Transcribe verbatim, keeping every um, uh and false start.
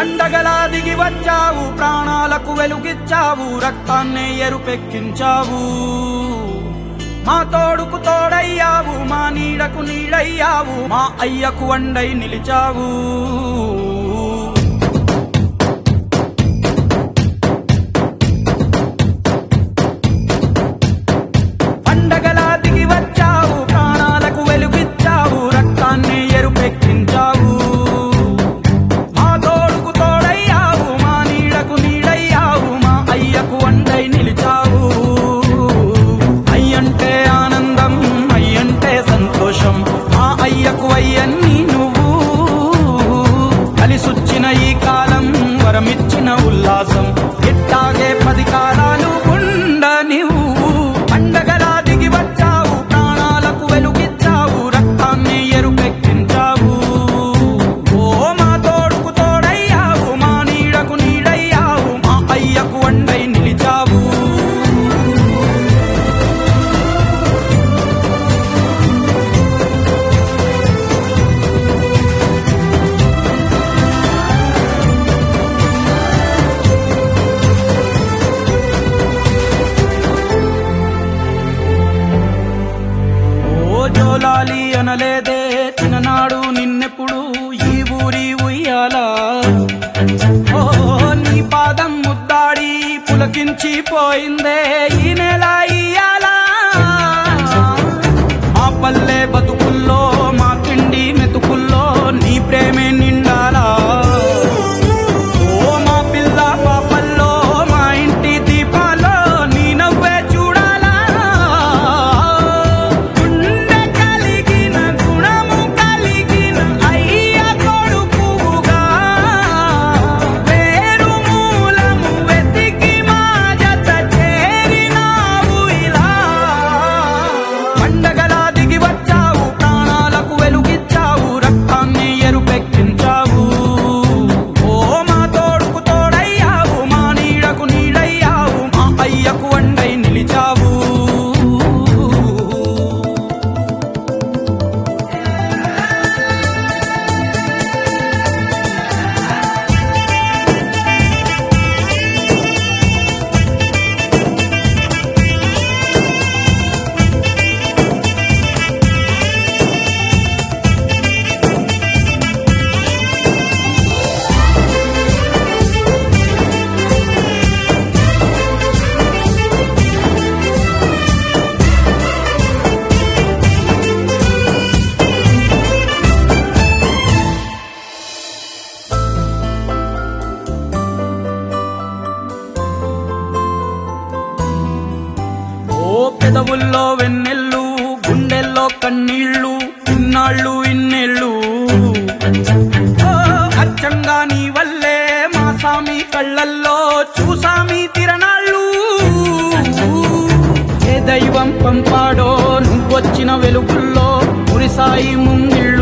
పండగలా దిగి వచ్చావు, ప్రాణాలకు వెలుగిచ్చావు, రక్తాన్నే ఎరుపెక్కించావు. మా తోడుకు తోడయ్యావు, మా నీడకు నీడయ్యావు, మా అయ్యకు వండై నిలిచావు. పండగలా దిగి వచ్చావు, ప్రాణాలకు వెలుగిచ్చావు, రక్తాన్నే ఎరుపెక్కించావు. మా తోడుకు తోడయ్యావు, మా నీడకు నీడయ్యావు, మా అయ్యకు వండై నిలిచావు. అయ్యంటే ఆనందం, అయ్యంటే సంతోషం, మా అయ్యకు అయ్యన్ని నువ్వు. కలిసొచ్చిన ఈ కాలం వరమిచ్చిన ఉల్లాసం, ఇట్టాగే పది కాలాలు ఉండ నీవు. పండగలా దిగి వచ్చావు, ప్రాణాలకు వెలుగిచ్చావు, రక్తాన్ని ఎరుపెక్కించావు. ఓ మా తోడుకు తోడయ్యావు, మా నీడకు నీడయ్యావు, మా అయ్యకు వండై నిలిచావు. జోలాలి అనలేదే చిన్ననాడు నిన్నెప్పుడు ఈ ఊరి ఉయ్యాలా. ఓ నీ పాదం ముద్దాడి పులకించి పోయిందే ఈ నెల ఇయ్యాలా. మా పల్లె బతుకుల్లో, మా తిండి మెతుకుల్లో నీ ప్రేమే నిండాలా. ఓ మా పిల్ల పాపల్లో, మా ఇంటి దీపాల్లో నీ నవ్వే చూడాలా. పెదవుల్లో వెన్నెల్లు, గుండెల్లో కన్నీళ్లు, ఇన్నాళ్ళు ఇన్నేళ్ళు. అచ్చంగా నీ వల్లే మా సామి కళ్ళల్లో చూసామి తిరణాళ్ళు. ఏ దైవం పంపాడో నువ్వొచ్చిన వెలుగుల్లో మురిసాయి ముంగిళ్ళు.